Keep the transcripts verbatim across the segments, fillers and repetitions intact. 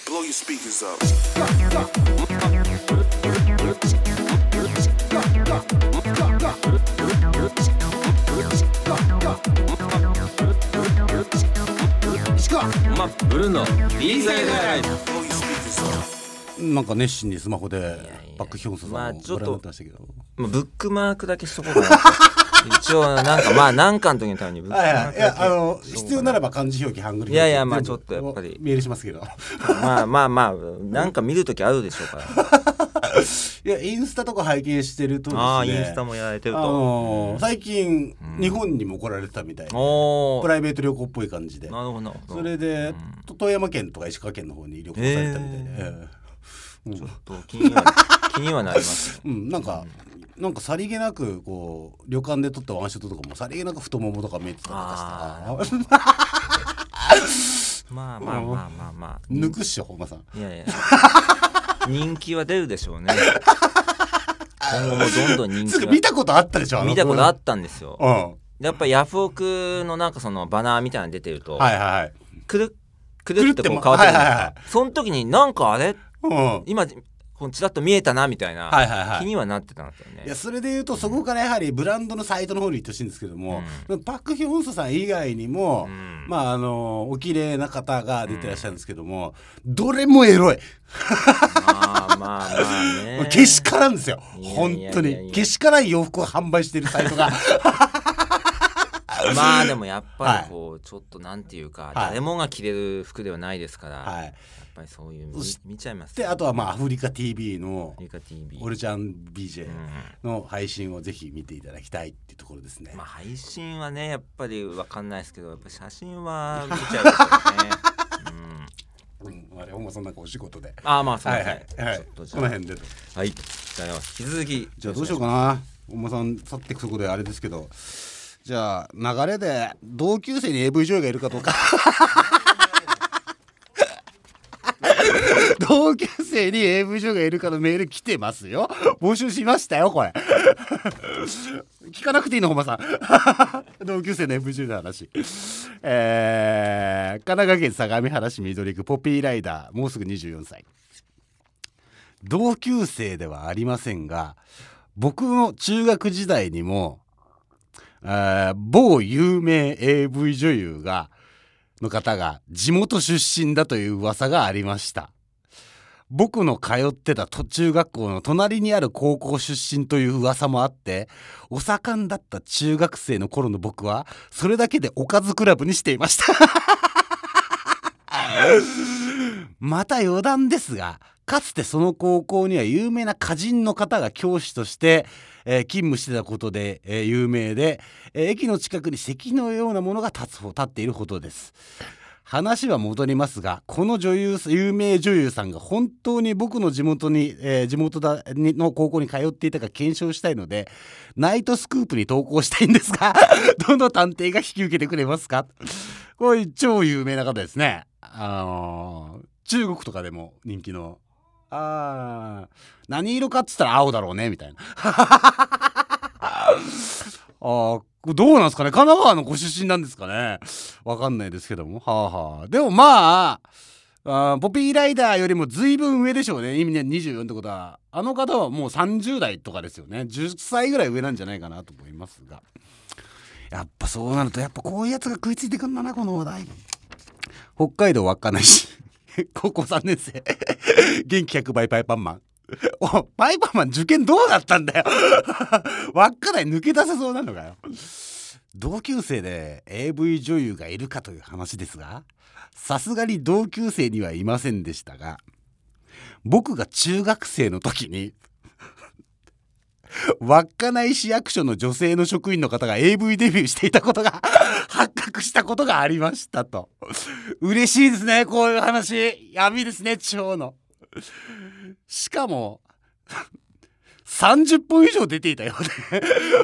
Blow your speakers up. ブルーの B サイドライブ。 なんか熱心にスマホでバックヒョンソさんをまあちょっとご覧になってましたけど、 まあ、ブックマークだけしとこうかな一応なんかまあ何かの時のためにブックマはいはい、いークだけやあの必要ならば漢字表記ハングル表記いやいやまあ全部ちょっとやっぱりメールしますけどまあまあまあなんか見る時あるでしょうからいやインスタとか拝見してるとですね、 ああインスタもやられてると、 あのー、最近、 うん、 日本にも来られてたみたいで、 おプライベート旅行っぽい感じで、 なるほどなるほどそれで、うん、富山県とか石川県の方に旅行されたみたいで、えー、 ちょっと気には気にはなりますね、 うん、なんか、うん、なんかさりげなくこう旅館で撮ったワンショットとかもさりげなく太ももとか見えてたりとかしたまあまあまあまあまあ抜くっしょ本間さん。 いやいや人気は出るでしょうね今後もどんどん人気が見たことあったでしょ。 見たことあったんですよ、 うん、 やっぱヤフオクのなんかそのバナーみたいなの出てると、 はいはいはい、 くるくるってこう変わってるんですか、 はいはいはい、 その時になんかあれ、 うん、 今こうちらっと見えたなみたいな、 はいはいはい、 気にはなってたんですよね。 いやそれでいうとそこからやはりブランドのサイトの方に行ってほしいんですけども、うん、パクヒョンソさん以外にも、うん、まああのお綺麗な方が出てらっしゃるんですけども、うん、どれもエロいまあまあまあねけしからんですよ本当にけしからん洋服を販売しているサイトがまあでもやっぱりこう、はい、ちょっとなんていうか、はい、誰もが着れる服ではないですから、はい、やっぱりそういう 見, 見ちゃいます、 ね、であとはまあアフリカ ティービー のアフリカ ティービーオルちゃん ビージェー の配信をぜひ見ていただきたいっていうところですね、 まあ、配信はねやっぱり分かんないですけどやっぱ写真は見ちゃうですよねうん、あれほんまそんなんかお仕事でああまあそうですね、 はいはいはい、この辺ではいじゃあ引き続きじゃあどうしようかな本間さん去っていくとこであれですけどじゃあ流れで同級生に エーブイ 女優がいるかどうか同級生に エーブイ 女優がいるかのメール来てますよ募集しましたよこれ聞かなくていいの本間さん同級生の エーブイ 女優の話、えー、神奈川県相模原市緑区ポピーライダーもうすぐにじゅうよんさい同級生ではありませんが僕の中学時代にもあ某有名 エーブイ 女優がの方が地元出身だという噂がありました。僕の通ってた中学校の隣にある高校出身という噂もあってお盛んだった中学生の頃の僕はそれだけでおかずクラブにしていましたまた余談ですがかつてその高校には有名な歌人の方が教師として、えー、勤務してたことで、えー、有名で、えー、駅の近くに席のようなものが立つ立っているほどです。話は戻りますがこの女優有名女優さんが本当に僕の地元に、えー、地元だにの高校に通っていたか検証したいのでナイトスクープに投稿したいんですがどの探偵が引き受けてくれますか。これ超有名な方ですね。あのー、中国とかでも人気のあ何色かっつったら青だろうねみたいなあどうなんですかね神奈川のご出身なんですかねわかんないですけどもはあはあでもまああポピーライダーよりも随分上でしょうね。意味ねにじゅうよんってことはあの方はもうさんじゅう代とかですよね。じゅっさいぐらい上なんじゃないかなと思いますがやっぱそうなるとやっぱこういうやつが食いついてくんだなこの話題。北海道稚内市高校さんねん生元気ひゃくばいパイパンマンおパイパンマン受験どうなったんだよ稚内抜け出せそうなのかよ。同級生で エーブイ 女優がいるかという話ですがさすがに同級生にはいませんでしたが僕が中学生の時に稚内市役所の女性の職員の方が エーブイ デビューしていたことが発覚したことがありましたと。嬉しいですねこういう話。闇ですね地方の。しかもさんじゅっぽん以上出ていたようで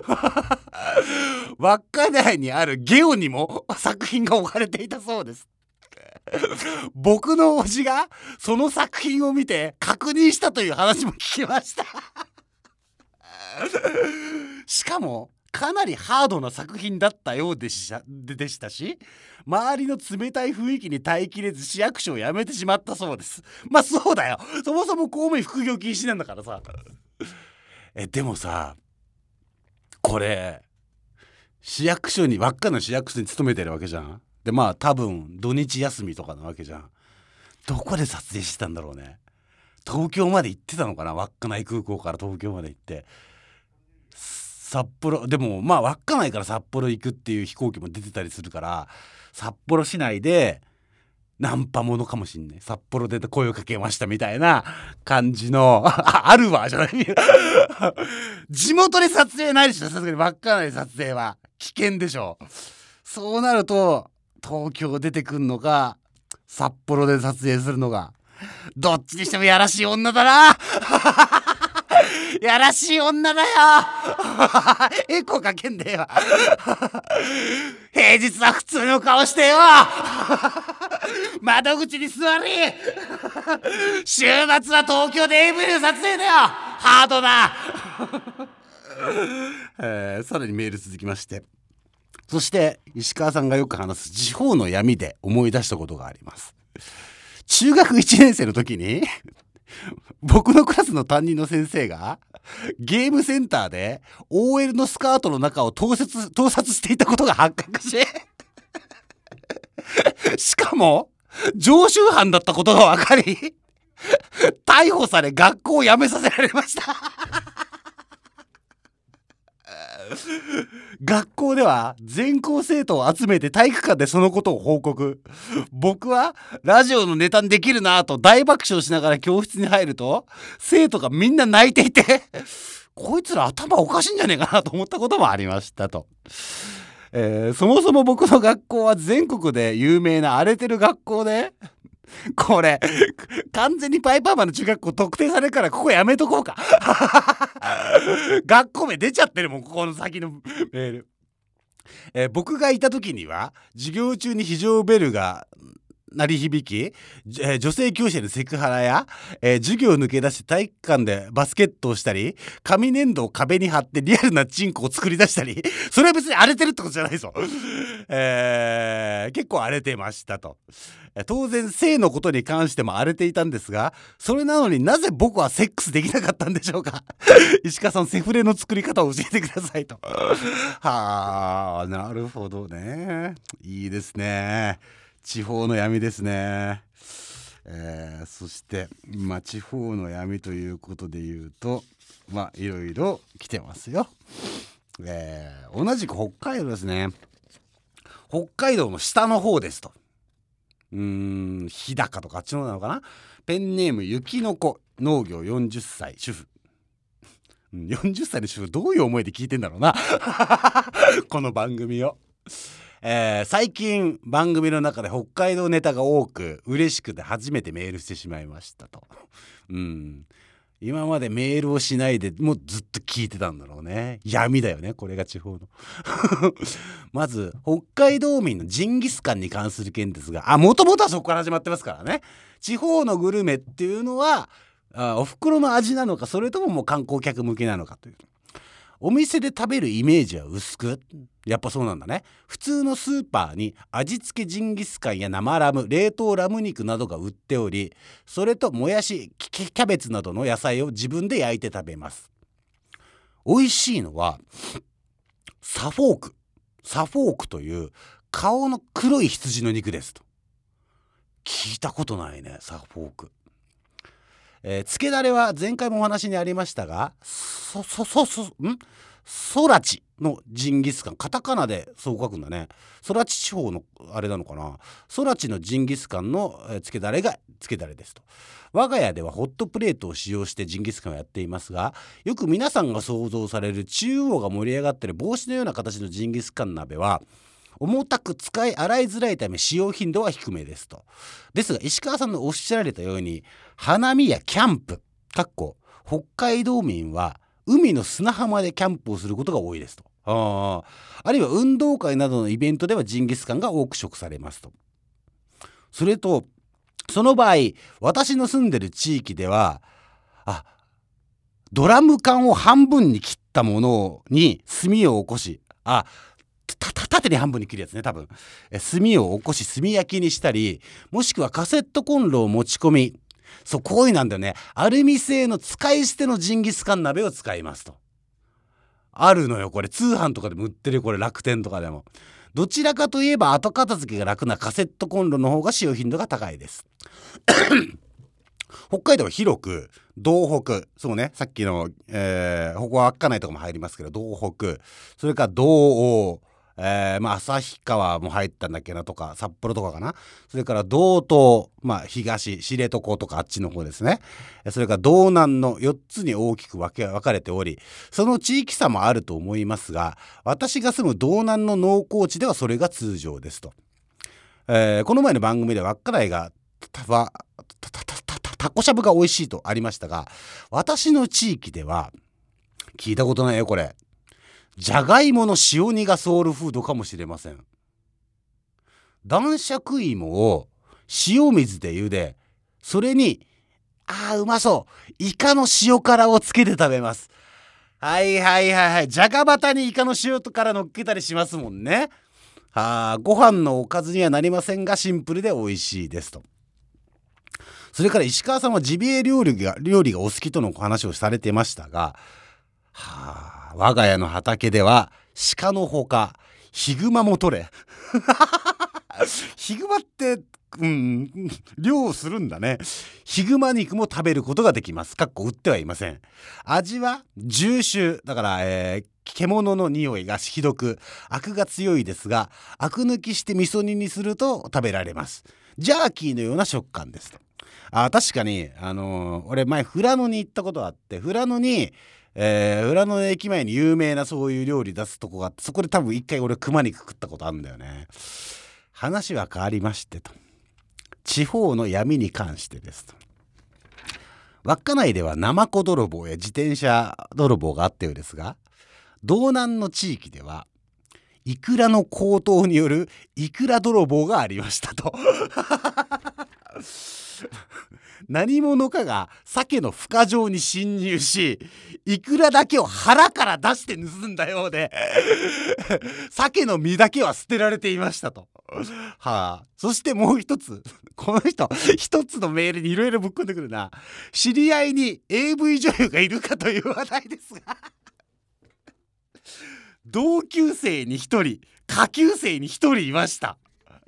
稚内にあるゲオにも作品が置かれていたそうです。僕の叔父がその作品を見て確認したという話も聞きましたしかもかなりハードな作品だったようでした、でしたし、周りの冷たい雰囲気に耐えきれず市役所を辞めてしまったそうです。まあそうだよ、そもそも公務員副業禁止なんだからさ。えでもさ、これ市役所に、稚内の市役所に勤めてるわけじゃん。でまあ多分土日休みとかなわけじゃん。どこで撮影してたんだろうね。東京まで行ってたのかな、稚内空港から東京まで行って、札幌でもまあ稚内から札幌行くっていう飛行機も出てたりするから、札幌市内でナンパものかもしんない。札幌で声をかけましたみたいな感じのあるわじゃない地元で撮影ないでしょ、さすがに稚内で撮影は危険でしょ。そうなると東京出てくんのか札幌で撮影するのが、どっちにしてもやらしい女だなやらしい女だよエコーかけんでよ平日は普通の顔してよ窓口に座り週末は東京で エーブイ の撮影だよ、ハードだえー、さらにメール続きまして、そして石川さんがよく話す地方の闇で思い出したことがあります。中学いちねん生の時に僕のクラスの担任の先生がゲームセンターで オーエル のスカートの中を盗撮、盗撮していたことが発覚ししかも常習犯だったことが分かり逮捕され学校を辞めさせられました学校では全校生徒を集めて体育館でそのことを報告。僕はラジオのネタにできるなぁと大爆笑しながら教室に入ると、生徒がみんな泣いていてこいつら頭おかしいんじゃねえかなと思ったこともありましたと。えー、そもそも僕の学校は全国で有名な荒れてる学校で、これ完全にパイパーマンの中学校特定されるからここやめとこうか学校名出ちゃってるもん、ここの先のメール。えー、僕がいた時には授業中に非常ベルが鳴り響き、えー、女性教師へのセクハラや、えー、授業を抜け出して体育館でバスケットをしたり、紙粘土を壁に貼ってリアルなチンコを作り出したり、それは別に荒れてるってことじゃないぞ、えー、結構荒れてましたと。当然性のことに関しても荒れていたんですが、それなのになぜ僕はセックスできなかったんでしょうか石川さん、セフレの作り方を教えてくださいとはあ、なるほどね、いいですね、地方の闇ですね。えー、そしてまあ地方の闇ということで言うと、まあいろいろ来てますよ。えー、同じく北海道ですね。北海道の下の方ですと。うーん、日高とかあっちの方なのかな。ペンネーム雪の子、農業よんじゅっさい主婦。よんじゅっさいの主婦、どういう思いで聞いてんだろうなこの番組を。えー、最近番組の中で北海道ネタが多く嬉しくて初めてメールしてしまいましたと。うん、今までメールをしないでもうずっと聞いてたんだろうね。闇だよね、これが地方のまず北海道民のジンギスカンに関する件ですが、あ、もともとはそこから始まってますからね。地方のグルメっていうのはあお袋の味なのか、それとももう観光客向けなのかという、お店で食べるイメージは薄く、やっぱそうなんだね。普通のスーパーに味付けジンギスカンや生ラム、冷凍ラム肉などが売っており、それともやし、キャベツなどの野菜を自分で焼いて食べます。美味しいのはサフォークサフォークという顔の黒い羊の肉ですと。聞いたことないね、サフォーク。えー、つけだれは前回もお話にありましたが、そそそそんソラチのジンギスカン、カタカナでそう書くんだね。ソラチ地方のあれなのかな。ソラチのジンギスカンのつけだれがつけだれですと。我が家ではホットプレートを使用してジンギスカンをやっていますが、よく皆さんが想像される中央が盛り上がっている帽子のような形のジンギスカン鍋は重たく使い洗いづらいため使用頻度は低めですと。ですが石川さんのおっしゃられたように、花見やキャンプかっこ北海道民は海の砂浜でキャンプをすることが多いですと。ああるいは運動会などのイベントではジンギスカンが多く食されますと。それとその場合、私の住んでる地域ではあドラム缶を半分に切っったものに炭を起こし、あたた縦に半分に切るやつね、多分え炭を起こし炭焼きにしたり、もしくはカセットコンロを持ち込み、そうこういうなんだよね、アルミ製の使い捨てのジンギスカン鍋を使いますと。あるのよこれ、通販とかでも売ってるよ、これ楽天とかでも。どちらかといえば後片付けが楽なカセットコンロの方が使用頻度が高いです北海道は広く道北、そうね、さっきの、えー、ここは稚内とかも入りますけど、道北、それから道央、えー、まあ旭川も入ったんだっけなとか、札幌とかかな、それから道東、まあ東知床とかあっちの方ですね、それから道南のよっつに大きく分け分かれており、その地域差もあると思いますが、私が住む道南の農耕地ではそれが通常ですと。えー、この前の番組では稚内がたたたたたたタコしゃぶが美味しいとありましたが、私の地域では聞いたことないよこれ、じゃがいもの塩煮がソウルフードかもしれません。男爵芋を塩水で茹で、それにあーうまそうイカの塩辛をつけて食べます。はいはいはいはい、じゃがバタにイカの塩辛乗っけたりしますもんね。はあ、ご飯のおかずにはなりませんがシンプルで美味しいですと。それから石川さんはジビエ料理が料理がお好きとの話をされてましたが、はあ、我が家の畑では鹿のほかヒグマも取れヒグマってうん漁するんだね。ヒグマ肉も食べることができます。かっこ売ってはいません。味は重臭だから、えー、獣の匂いがひどくアクが強いですが、アク抜きして味噌煮にすると食べられます。ジャーキーのような食感ですと。あ、確かに、あのー、俺前富良野に行ったことがあって、富良野にえー、富良野駅前に有名なそういう料理出すとこがあって、そこで多分一回俺熊肉食ったことあるんだよね。話は変わりましてと、地方の闇に関してですと、稚内ではナマコ泥棒や自転車泥棒があったようですが、道南の地域ではイクラの高騰によるイクラ泥棒がありましたと何者かが鮭の孵化場に侵入し、イクラだけを腹から出して盗んだようで鮭の身だけは捨てられていましたと。はあ、そしてもう一つ、この人一つのメールにいろいろぶっ込んでくるな。知り合いに エーブイ 女優がいるかという話題ですが同級生に一人、下級生に一人いました。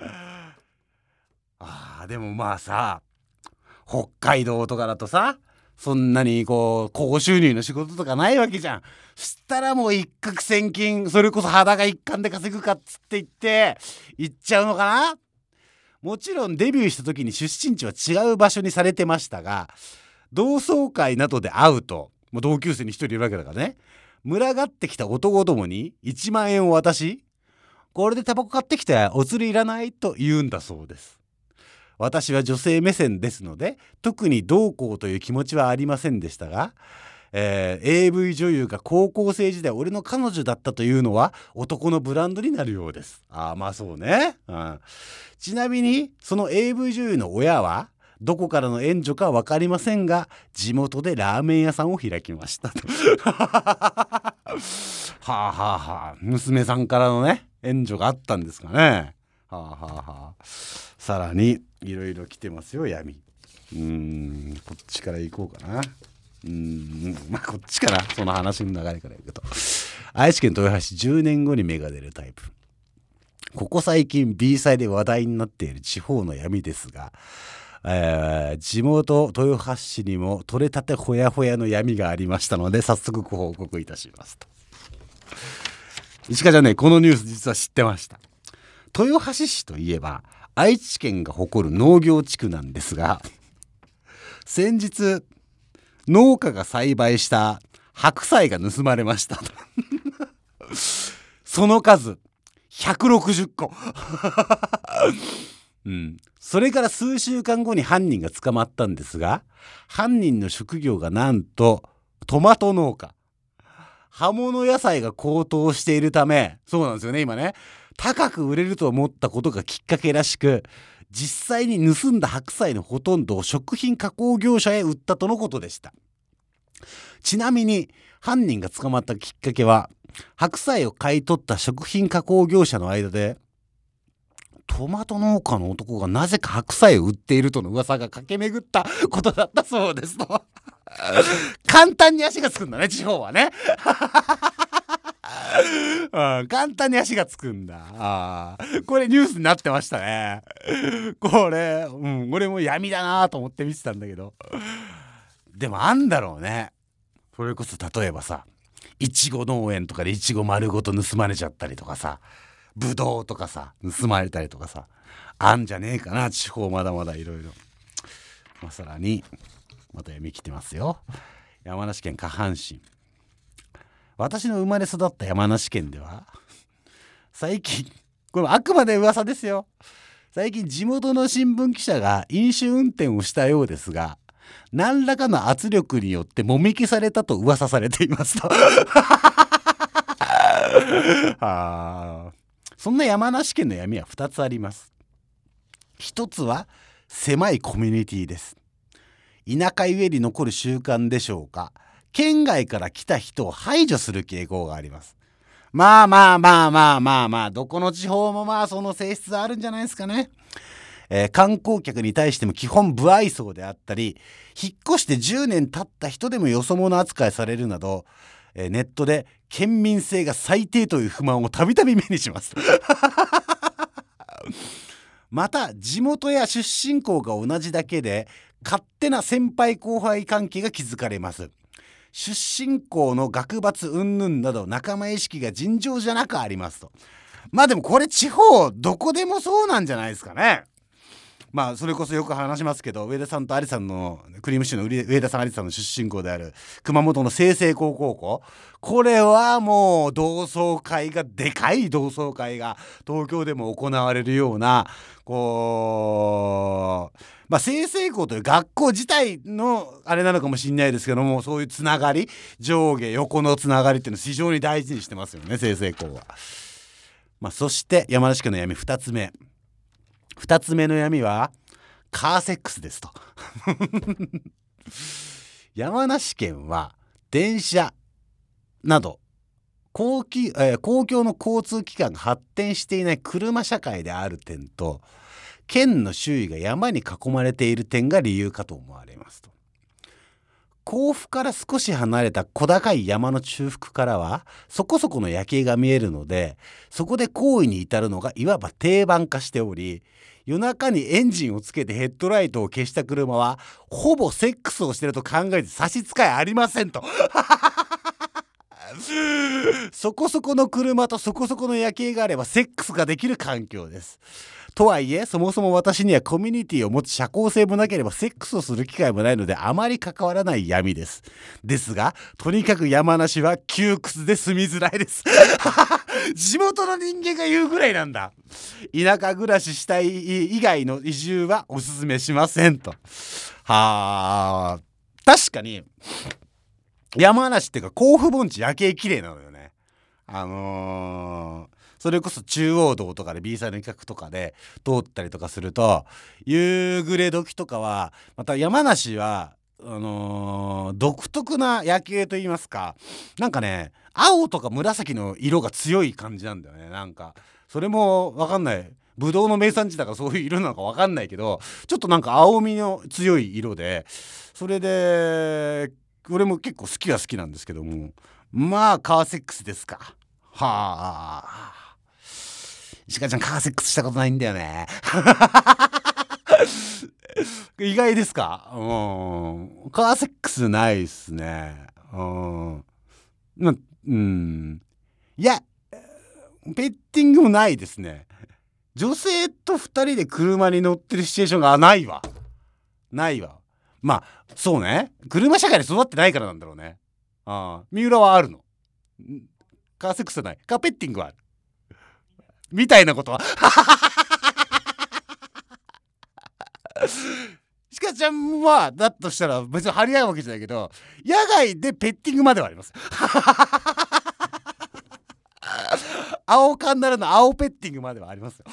あーでもまあさ、北海道とかだとさ、そんなにこう高収入の仕事とかないわけじゃん。そしたらもう一攫千金、それこそ裸一貫で稼ぐかっつって言って行っちゃうのかな。もちろんデビューした時に出身地は違う場所にされてましたが、同窓会などで会うと、もう同級生に一人いるわけだからね、群がってきた男どもにいちまんえんを渡し、これでタバコ買ってきてお釣りいらないと言うんだそうです。私は女性目線ですので特にどうこうという気持ちはありませんでしたが、えー、エーブイ 女優が高校生時代俺の彼女だったというのは男のブランドになるようです。ああまあそうね、うん、ちなみにその エーブイ 女優の親はどこからの援助か分かりませんが、地元でラーメン屋さんを開きましたとはあはあはあ、娘さんからのね援助があったんですかね。はあはあはあ、さらにいろいろ来てますよ闇。うーんこっちから行こうかな。うーんまあこっちからその話の流れからいくと、愛知県豊橋じゅうねんごに芽が出るタイプ。ここ最近 B 祭で話題になっている地方の闇ですが、えー、地元豊橋市にも取れたてほやほやの闇がありましたので早速ご報告いたしますと。石川ちゃんね、このニュース実は知ってました。豊橋市といえば愛知県が誇る農業地区なんですが、先日農家が栽培した白菜が盗まれましたその数ひゃくろくじゅっこうん、それから数週間後に犯人が捕まったんですが、犯人の職業がなんとトマト農家。葉物野菜が高騰しているため、そうなんですよね今ね、高く売れると思ったことがきっかけらしく、実際に盗んだ白菜のほとんどを食品加工業者へ売ったとのことでした。 ちなみに犯人が捕まったきっかけは、白菜を買い取った食品加工業者の間でトマト農家の男がなぜか白菜を売っているとの噂が駆け巡ったことだったそうですと簡単に足がつくんだね、地方はねうん、簡単に足がつくんだ。あ、これニュースになってましたね。これ、うん、俺も闇だなと思って見てたんだけど、でもあんだろうね。それこそ例えばさ、いちご農園とかでいちご丸ごと盗まれちゃったりとかさ、ぶどうとかさ盗まれたりとかさ、あんじゃねえかな、地方まだまだいろいろ。まあ、さらにまた闇来てますよ。山梨県下半身。私の生まれ育った山梨県では最近、これあくまで噂ですよ、最近地元の新聞記者が飲酒運転をしたようですが、何らかの圧力によってもみ消されたと噂されていますとあ、そんな山梨県の闇はふたつあります。ひとつは狭いコミュニティです。田舎ゆえに残る習慣でしょうか、県外から来た人を排除する傾向があります。まあまあまあまあまあまあ、どこの地方もまあその性質あるんじゃないですかね。えー、観光客に対しても基本不愛想であったり、引っ越してじゅうねん経った人でもよそ者扱いされるなど、えー、ネットで県民性が最低という不満をたびたび目にしますまた地元や出身校が同じだけで勝手な先輩後輩関係が築かれます。出身校の学閥云々など仲間意識が尋常じゃなくありますと。まあでもこれ地方どこでもそうなんじゃないですかね。まあそれこそよく話しますけど、上田さんと有さんのクリームシチューの上田さん有さんの出身校である熊本の済々黌高校、これはもう同窓会がでかい同窓会が東京でも行われるような、こうまあ済々黌という学校自体のあれなのかもしれないですけども、そういうつながり、上下横のつながりっていうのを非常に大事にしてますよね、済々黌は。まあそして山梨県の闇ふたつめ。ふたつめの闇はカーセックスですと山梨県は電車など公共、えー、公共の交通機関が発展していない車社会である点と、県の周囲が山に囲まれている点が理由かと思われますと。甲府から少し離れた小高い山の中腹からはそこそこの夜景が見えるので、そこで行為に至るのがいわば定番化しており、夜中にエンジンをつけてヘッドライトを消した車はほぼセックスをしていると考えて差し支えありませんとそこそこの車とそこそこの夜景があればセックスができる環境です。とはいえそもそも私にはコミュニティを持つ社交性もなければセックスをする機会もないのであまり関わらない闇です。ですがとにかく山梨は窮屈で住みづらいです地元の人間が言うぐらいなんだ。田舎暮らししたい以外の移住はおすすめしませんと。はあ、確かに山梨っていうか甲府盆地夜景綺麗なのよね。あのーそれこそ中央道とかで B サイドの企画とかで通ったりとかすると、夕暮れ時とかはまた山梨はあのー、独特な夜景といいますか、なんかね青とか紫の色が強い感じなんだよね。なんかそれも分かんない、ブドウの名産地だからそういう色なのか分かんないけど、ちょっとなんか青みの強い色で、それで俺も結構好きは好きなんですけども、まあカーセックスですか。はあ、石川ちゃんカーセックスしたことないんだよね意外ですか。うん、カーセックスないっすね。うん、なうんいやペッティングもないですね。女性とふたりで車に乗ってるシチュエーションがないわないわ。まあそうね、車社会で育ってないからなんだろうね。ああ、三浦はあるの。カーセックスはない。カーペッティングはあるみたいなことはシカちゃんはだとしたら別に張り合うわけじゃないけど、野外でペッティングまではあります青缶ならの青ペッティングまではありますよ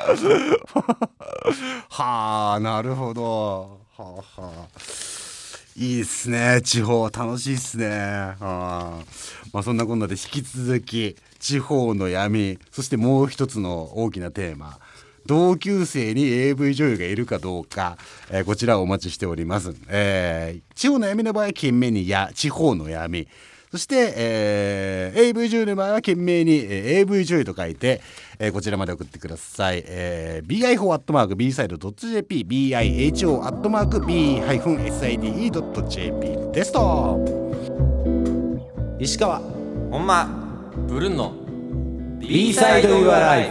はあ、なるほど。はあはあ、 いいっすね。地方楽しいっすね。あ、まあ、そんなこんなで引き続き地方の闇、そしてもう一つの大きなテーマ、同級生に エーブイ 女優がいるかどうか、えー、こちらをお待ちしております。えー、地方の闇の場合は懸命にや地方の闇、そして、えー、エーブイ 女優の場合は懸命に、えー、エーブイ 女優と書いて、えー、こちらまで送ってください。えー、ビーアイフォー アットマーク ビーサイド ドット ジェーピー ビーアイエイチオー アットマーク ビー サイド ドット ジェーピー ですと。 石川ほんまブルンの B サイド Your Life。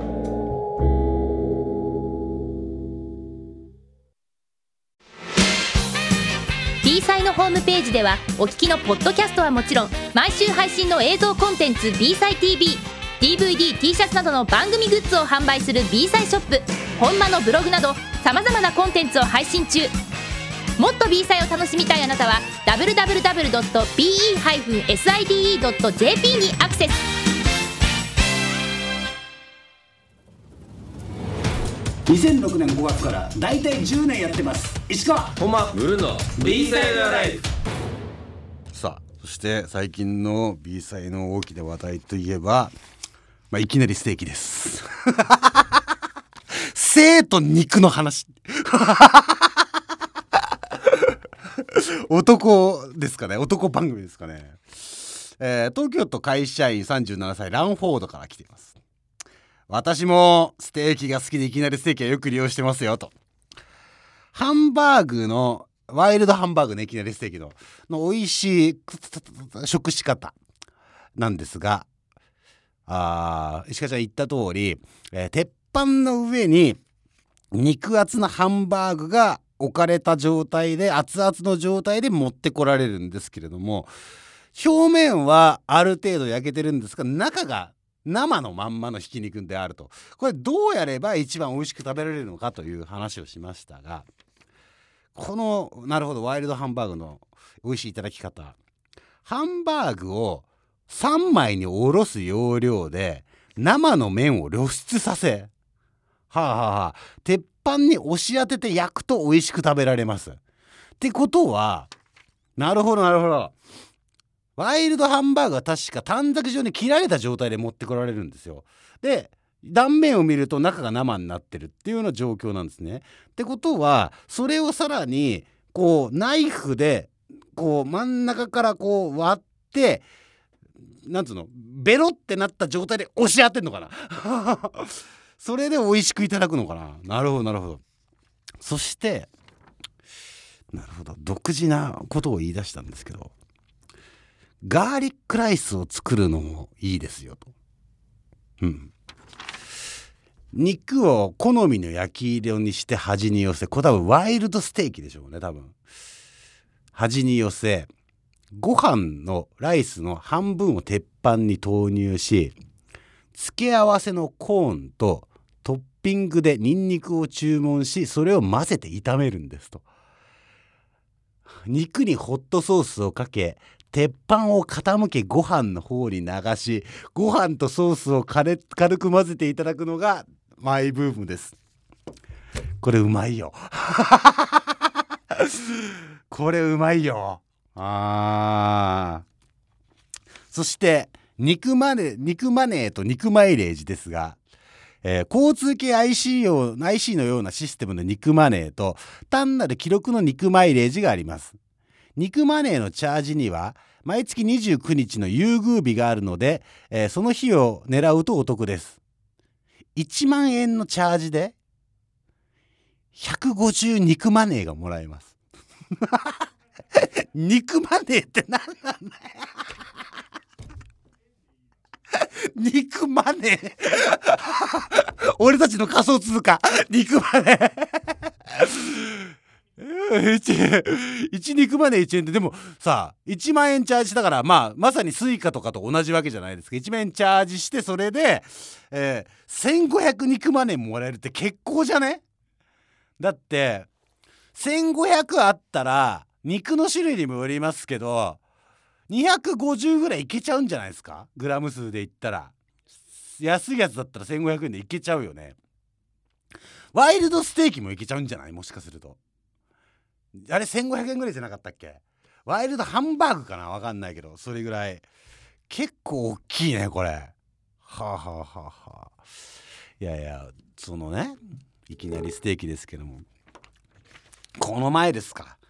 B サイのホームページではお聞きのポッドキャストはもちろん、毎週配信の映像コンテンツ B サイ ティーブイ、 ディーブイディー、T シャツなどの番組グッズを販売する B サイショップ、本間のブログなどさまざまなコンテンツを配信中。もっと B サイを楽しみたいあなたは ダブリューダブリューダブリュー ドット ビーイー ハイフン エスアイディーイー ドット ジェーピー にアクセス。 にせんろくねんごがつからだいたいじゅうねんやってます。石川ほんまブルンの B サイド Your Life。 さあ、そして最近の B サイの大きな話題といえば、まあ、いきなりステーキです性と肉の話男ですかね、男番組ですかね。えー、東京都会社員さんじゅうななさいランフォードから来ています。私もステーキが好きでいきなりステーキはよく利用してますよと。ハンバーグのワイルドハンバーグね、いきなりステーキのの美味しい食し方なんですが、あ石川ちゃん言った通り、えー、鉄板の上に肉厚なハンバーグが置かれた状態で、熱々の状態で持ってこられるんですけれども、表面はある程度焼けてるんですが、中が生のまんまのひき肉であると。これどうやれば一番美味しく食べられるのかという話をしましたが、このなるほどワイルドハンバーグの美味しいいただき方、ハンバーグをさんまいにおろす要領で生の麺を露出させ、はあはあはあ、鉄板に押し当てて焼くと美味しく食べられますってことは、なるほどなるほど、ワイルドハンバーグは確か短冊状に切られた状態で持ってこられるんですよ。で断面を見ると中が生になってるっていうような状況なんですね。ってことはそれをさらにこうナイフでこう真ん中からこう割って、なんつうの、ベロってなった状態で押し当てんのかなそれで美味しくいただくのかな。なるほどなるほど。そしてなるほど、独自なことを言い出したんですけど、ガーリックライスを作るのもいいですよと。うん。肉を好みの焼き色にして端に寄せ、これ多分ワイルドステーキでしょうね、多分。端に寄せ、ご飯のライスの半分を鉄板に投入し、付け合わせのコーンとトッピングでニンニクを注文し、それを混ぜて炒めるんですと。肉にホットソースをかけ、鉄板を傾けご飯の方に流し、ご飯とソースを軽く混ぜていただくのがマイブームです。これうまいよこれうまいよ。あー、そして肉マネー、肉マネーと肉マイレージですが、えー、交通系 アイシー 用 アイシー のようなシステムの肉マネーと単なる記録の肉マイレージがあります。肉マネーのチャージには毎月にじゅうくにちの優遇日があるので、えー、その日を狙うとお得です。いちまんえんのチャージでひゃくごじゅう肉マネーがもらえます肉マネーって何なんだよ肉マネー俺たちの仮想通貨肉マネーいち肉マネーいちえんって、でもさいちまんえんチャージだから、まあまさにスイカとかと同じわけじゃないですか。いちまんえんチャージしてそれで、えー、せんごひゃく肉マネーもらえるって結構じゃね？だってせんごひゃくあったら肉の種類にもよりますけどにひゃくごじゅうぐらいいけちゃうんじゃないですか。グラム数で言ったら安いやつだったらせんごひゃくえんでいけちゃうよね。ワイルドステーキもいけちゃうんじゃない、もしかすると。 あれせんごひゃくえんぐらいじゃなかったっけ。ワイルドハンバーグかな、わかんないけどそれぐらい結構大きいねこれ。はあ、はあはあはあ、いやいやそのねいきなりステーキですけども、この前ですか、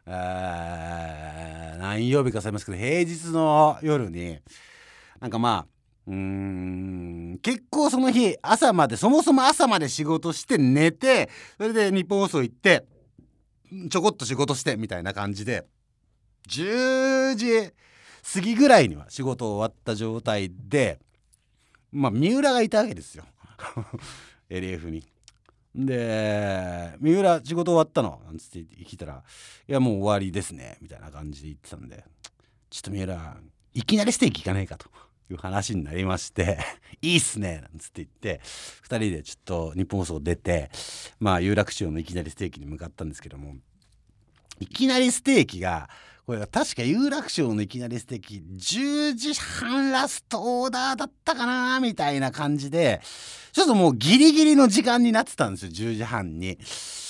えー、何曜日かされますけど平日の夜になんかまあうーん結構その日朝までそもそも朝まで仕事して寝て、それで日本放送行ってちょこっと仕事してみたいな感じでじゅうじ過ぎぐらいには仕事終わった状態で、まあ三浦がいたわけですよエルエフ に。で三浦仕事終わったのなんつって聞いたら、いやもう終わりですねみたいな感じで言ってたんで、ちょっと三浦いきなりステーキ行かないかという話になりましていいっすねなんつって言ってふたりでちょっと日本放送出て、まあ有楽町のいきなりステーキに向かったんですけども、いきなりステーキがこれが確か有楽町のいきなりステーキじゅうじはんラストオーダーだったかなみたいな感じで、ちょっともうギリギリの時間になってたんですよ、じゅうじはんに。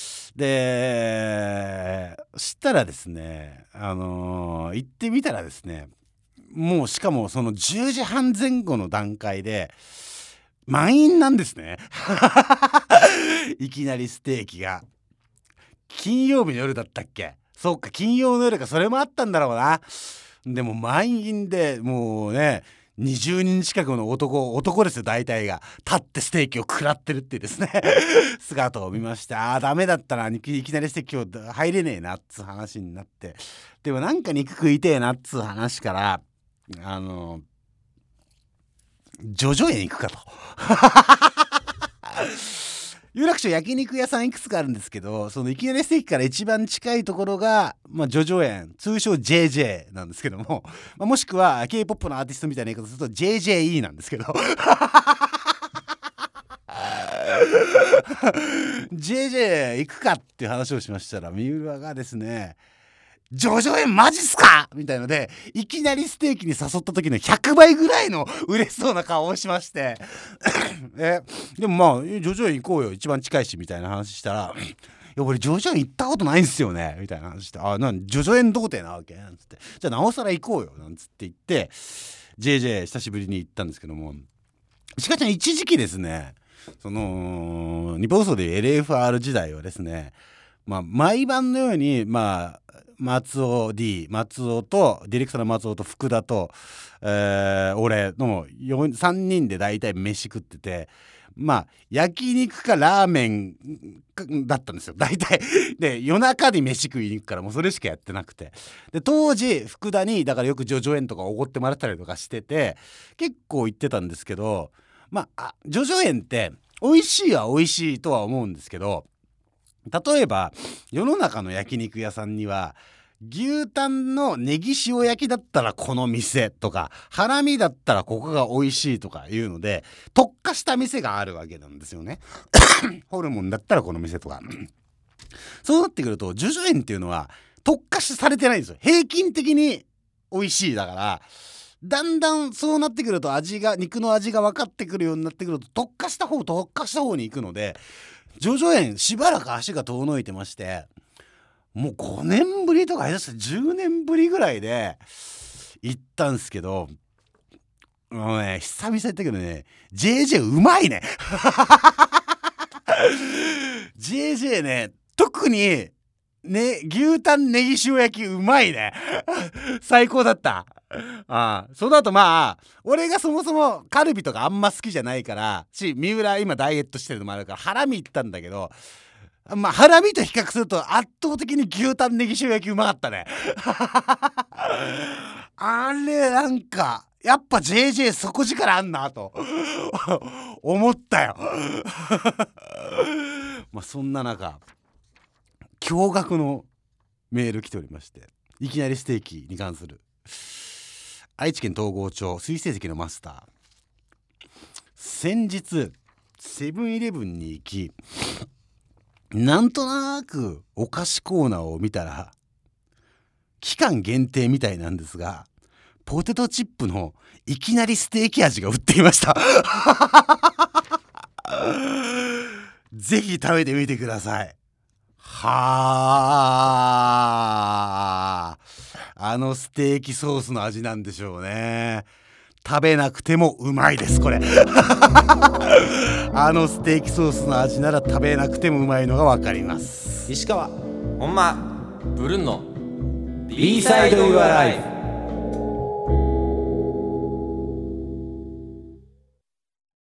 でしたらですね、あのー、行ってみたらですね、もうしかもそのじゅうじはんぜん後の段階で満員なんですねいきなりステーキが。金曜日の夜だったっけ。そうか金曜の夜か、それもあったんだろうな。でも満員でもうねにじゅうにん近くの男男ですよ大体が立ってステーキを食らってるっていうですね姿を見まして、あーダメだったな、いきなりステーキ今日入れねえなっつう話になって、でもなんか肉食いてえなっつう話からあのジョジョ園行くかと有楽町焼肉屋さんいくつかあるんですけど、そのいきなりステーキから一番近いところが、まあ、ジョジョ園通称 ジェイジェイ なんですけども、まあ、もしくは K-ポップ のアーティストみたいな言い方すると ジェイジェイイー なんですけどジェイジェイ 行くかっていう話をしましたら、三浦がですねジョジョ園マジっすかみたいので、いきなりステーキに誘った時のひゃくばいぐらいの嬉しそうな顔をしましてえでもまあジョジョ園行こうよ一番近いしみたいな話したら、いや俺ジョジョ園行ったことないんすよねみたいな話して、あなんジョジョ園どこでなわけなんつって、じゃあなおさら行こうよなんつって言って ジェイジェイ 久しぶりに行ったんですけども、しかちゃん一時期ですね、その日本放送でいう エルエフアール 時代はですね、まあ毎晩のようにまあ松尾 D 松尾とディレクターの松尾と福田と、えー、俺のさんにんで大体飯食ってて、まあ焼肉かラーメンだったんですよ大体で、夜中に飯食いに行くからもうそれしかやってなくて、で当時福田にだからよくジョジョ園とかおごってもらったりとかしてて結構行ってたんですけど、まあジョジョ園って美味しいは美味しいとは思うんですけど、例えば世の中の焼肉屋さんには牛タンのネギ塩焼きだったらこの店とか、ハラミだったらここが美味しいとかいうので特化した店があるわけなんですよねホルモンだったらこの店とかそうなってくるとジョジョ園っていうのは特化されてないんですよ。平均的に美味しいだから、だんだんそうなってくると味が肉の味が分かってくるようになってくると特化した方特化した方に行くので、ジョジョ園しばらく足が遠のいてまして、もうごねんぶりとか下手したらじゅうねんぶりぐらいで行ったんすけど、もうね久々言ったけどね ジェイジェイ うまいねジェイジェイ ね特にね牛タンネギ塩焼きうまいね最高だった。ああその後まあ俺がそもそもカルビとかあんま好きじゃないからし、三浦今ダイエットしてるのもあるからハラミ行ったんだけど、まあハラミと比較すると圧倒的に牛タンネギ塩焼きうまかったねあれなんかやっぱ ジェイジェイ 底力あんなと思ったよまあそんな中驚愕のメール来ておりまして、いきなりステーキに関する愛知県東郷町水成石のマスター、先日セブンイレブンに行きなんとなくお菓子コーナーを見たら期間限定みたいなんですがポテトチップのいきなりステーキ味が売っていましたぜひ食べてみてください。 はあ、あのステーキソースの味なんでしょうね。食べなくてもうまいですこれあのステーキソースの味なら食べなくてもうまいのがわかります。 石川ほんまブルンノ B サイドユアライフ。